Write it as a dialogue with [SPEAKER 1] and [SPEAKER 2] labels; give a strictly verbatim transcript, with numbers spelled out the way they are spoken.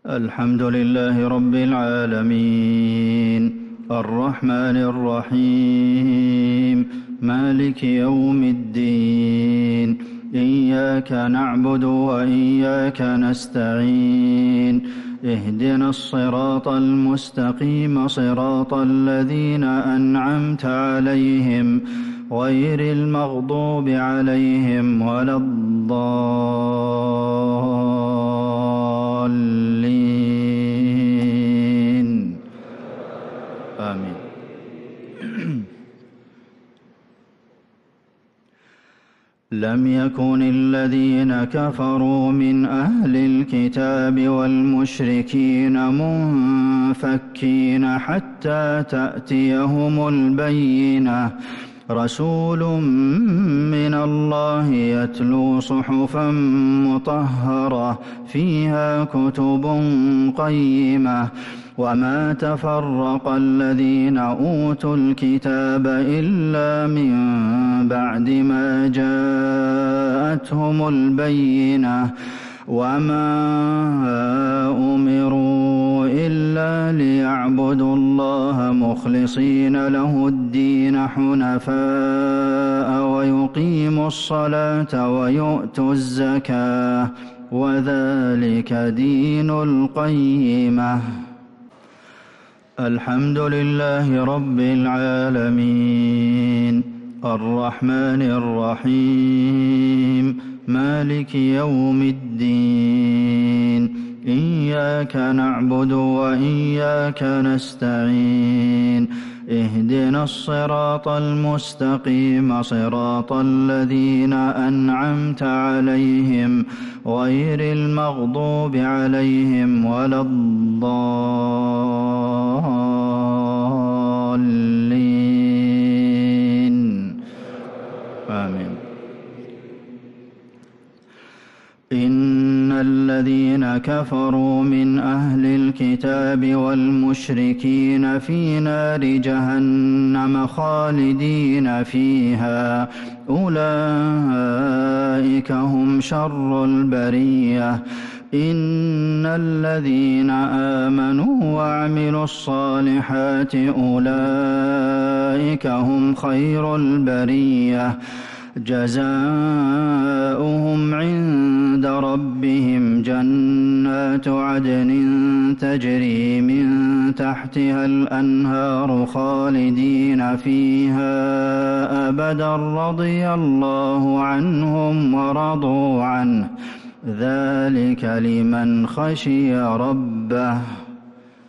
[SPEAKER 1] الحمد لله رب العالمين الرحمن الرحيم مالك يوم الدين إياك نعبد وإياك نستعين اهدنا الصراط المستقيم صراط الذين أنعمت عليهم غير المغضوب عليهم ولا الضالين آمين. لم يكن الذين كفروا من أهل الكتاب والمشركين منفكين حتى تأتيهم البينة رسول من الله يتلو صحفا مطهرة فيها كتب قيمة وما تفرق الذين أوتوا الكتاب إلا من بعد ما جاءتهم البينة وما أمروا إلا ليعبدوا الله مخلصين له الدين حنفاء ويقيموا الصلاة ويؤتوا الزكاة وذلك دين القيمة. الحمد لله رب العالمين الرحمن الرحيم مالك يوم الدين إياك نعبد وإياك نستعين اهدنا الصراط المستقيم صراط الذين أنعمت عليهم غير المغضوب عليهم ولا الضالين آمين. إن الذين كفروا من أهل الكتاب والمشركين في نار جهنم خالدين فيها أولئك هم شر البرية. إن الذين آمنوا وعملوا الصالحات أولئك هم خير البرية جزاؤهم عند ربهم جنات عدن تجري من تحتها الأنهار خالدين فيها أبدا رضي الله عنهم ورضوا عنه ذلك لمن خشي ربه.